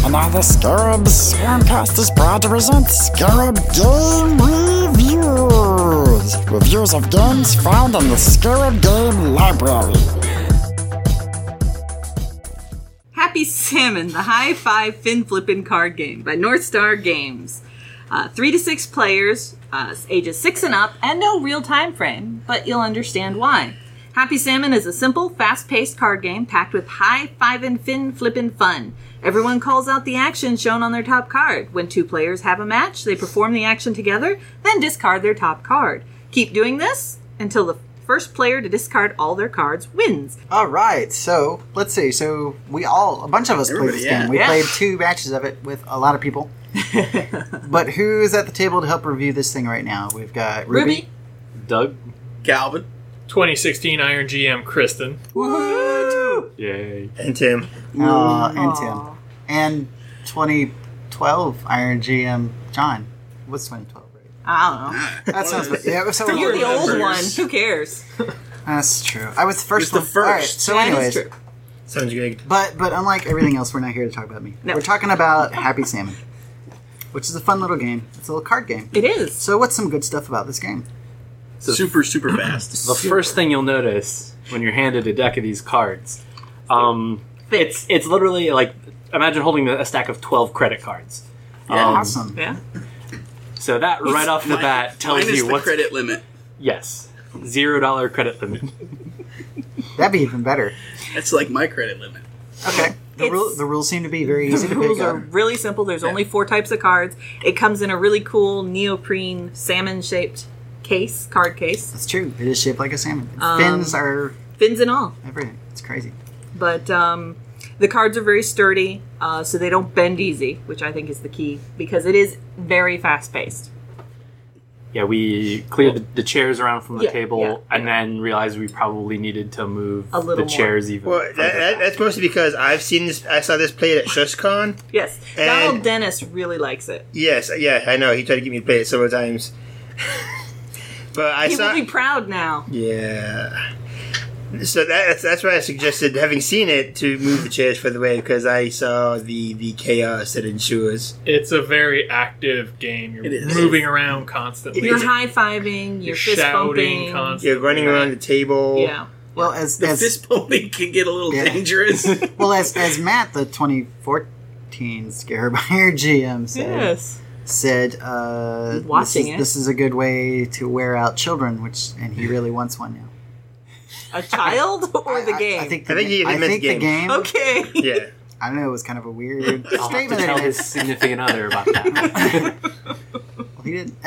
And now the Scarabs Swarmcast is proud to present Scarab Game Reviews. Reviews of games found in the Scarab Game Library. Happy Salmon, the high-five fin-flippin' card game by North Star Games. 3 to 6 players, ages 6 and up, and no real time frame, but you'll understand why. Happy Salmon is a simple, fast-paced card game packed with high-fivin' fin-flippin' fun. Everyone calls out the action shown on their top card. When 2 players have a match, they perform the action together, then discard their top card. Keep doing this until the first player to discard all their cards wins. All right, so let's see. So a bunch of us played this game. We played 2 matches of it with a lot of people. But who's at the table to help review this thing right now? We've got Ruby, Doug, Calvin, 2016 Iron GM Kristen. Woo! yay, and Tim. And Tim. And 2012 Iron GM John. What's 2012, right? I don't know. That sounds yeah. So You're the old numbers. one. Who cares? That's true. I was the first You're one. the first. All right, so That is anyways, true. Sounds good. but unlike everything else, we're not here to talk about me. No. We're talking about Happy Salmon, which is a fun little game. It's a little card game. It is. So what's some good stuff about this game? Super fast. The first thing you'll notice when you're handed a deck of these cards, it's literally like, imagine holding a stack of 12 credit cards. Awesome. Yeah. So that right off the bat tells minus you the what's credit limit. Yes, $0 credit limit. That'd be even better. That's like my credit limit. Okay. The rules seem to be very easy to The pick rules are up. really simple. There's only 4 types of cards. It comes in a really cool neoprene salmon-shaped card case. That's true. It is shaped like a salmon. Fins are Fins and all. everything. It's crazy. But the cards are very sturdy, so they don't bend easy, which I think is the key, because it is very fast-paced. Yeah, we cleared the chairs around from the Yeah, table, yeah. and then realized we probably needed to move A little the more. chairs even. Well, that's mostly because I saw this played at ShushCon. Yes. And- Donald Dennis really likes it. Yes, yeah, I know. He tried to get me to play it several times. But I He saw. will be proud now. Yeah. So that's why I suggested, having seen it, to move the chairs further away, because I saw the chaos that ensues. It's a very active game. It You're is. moving around constantly. You're high-fiving, You're you're fist shouting bumping. constantly. You're running around the table. Yeah. Well, as The fist pumping can get a little Yeah. dangerous. as Matt, the 2014 Scarab Iron GM Yes. said Watching this is a good way to wear out children, and he really wants one now. A child or the game? I think I think he I meant think the the game. Okay. Yeah. I don't know. It was kind of a weird I'll have to statement. tell that he his significant other about that. made. He didn't.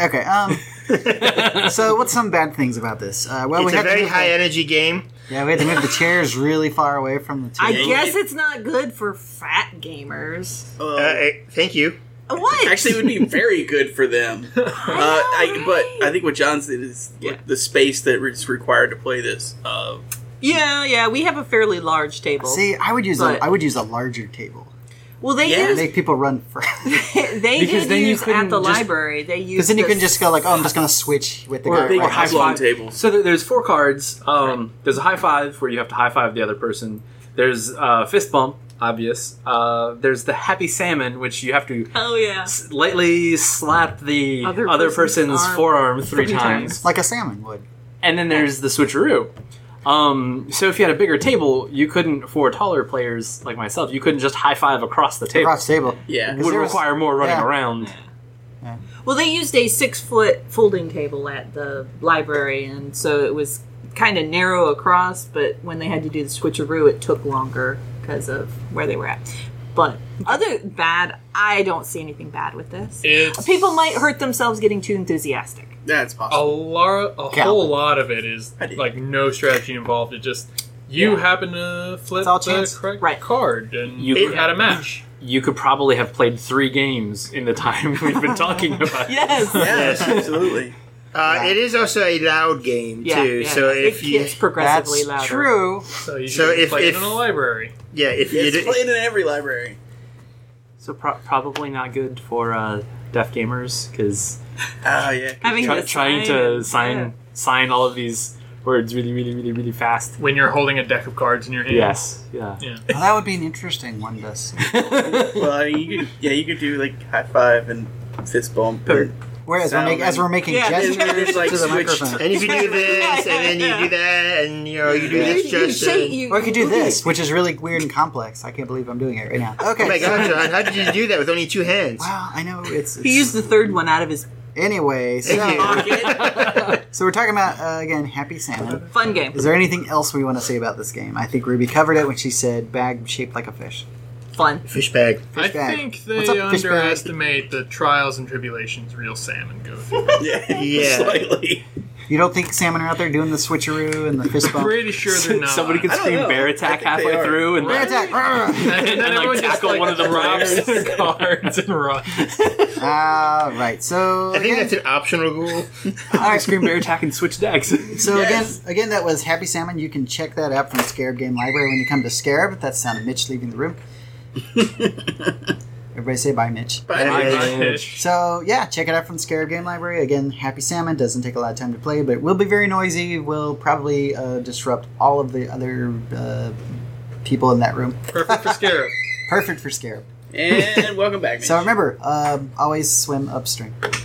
Okay. So what's some bad things about this? Well, we It's a had to very move high energy game. we had to move the chairs really far away from the I table. guess it's not good for fat gamers. Thank you. What? Actually, it would be very good for them. But I think what John said is the space that is required to play this. Yeah, we have a fairly large table. See, I would use But- a larger table. Well, they Yeah. use Make people run first. they Because did then you use at couldn't the just- library. They use Because then you the can just go like, oh, I'm just going to switch with the guy. Big right high next to me. long five. tables. So there's 4 cards. There's a high five where you have to high five the other person. There's fist bump, obvious. There's the happy salmon, which you have to Oh yeah. lightly slap the Other other person's person's arm forearm 3 3 times. Like a salmon would. And then there's the switcheroo. So if you had a bigger table, you couldn't, for taller players like myself, you couldn't just high five across the table. Across the table. Yeah. It would there was- require more running yeah. around. Well, they used a 6-foot folding table at the library, and so it was kind of narrow across. But when they had to do the switcheroo, it took longer because of where they were at. But I don't see anything bad with this. It's People might hurt themselves getting too enthusiastic. That's a possible. whole lot of it is I did. like no strategy involved. It just you happen to flip all the chance. correct Right. card and You- you had a match. You could probably have played 3 games in the time we've been talking about. Yes. Yes, absolutely. It is also a loud game, too. So if it you. gets progressively That's louder. true. So you So should if- play it if- in a library. Yeah, if It's you. played in every library. So probably not good for deaf gamers, because Oh, yeah. Having to trying to sign sign all of these words really, really, really, really fast. When you're holding a deck of cards in your hand. Yes. Yeah. Yeah. Well, that would be an interesting one to see. Well, I mean, you could do like high five and fist bump. And Whereas sound we're making Yeah, gestures and there's, like, to the switch- microphone. And if you do this, and then you do that, and you do this gesture. Or I could do this, which is really weird and complex. I can't believe I'm doing it right now. Okay. Oh my god, John, how did you do that with only 2 hands? Wow, I know it's. He used the third one out of his Anyway, so, Thank you. so we're talking about again Happy Salmon. fun game. Is there anything else we want to say about this game? I think Ruby covered it when she said bag shaped like a fish. Fun. Fish bag. I bag. think What's they up, fish bag? underestimate the trials and tribulations real salmon go through. Yeah. slightly. You don't think salmon are out there doing the switcheroo and the fist bump? Pretty sure they're not. Somebody could I don't scream know. bear I attack think they halfway are. through and Bear attack! and then like, everyone just tackle one of the drops players. their cards and runs. Right. So I think again, that's an optional rule. all right. scream bear attack and switch decks. So Yes. again, that was Happy Salmon. You can check that out from Scarab Game Library when you come to Scarab. That's the sound of Mitch leaving the room. Everybody say bye, Mitch. So yeah, check it out from Scarab Game Library. Again, Happy Salmon doesn't take a lot of time to play, but it will be very noisy. Will probably disrupt all of the other people in that room. Perfect for Scarab. Perfect for Scarab. And welcome back, Mitch. So remember, always swim upstream.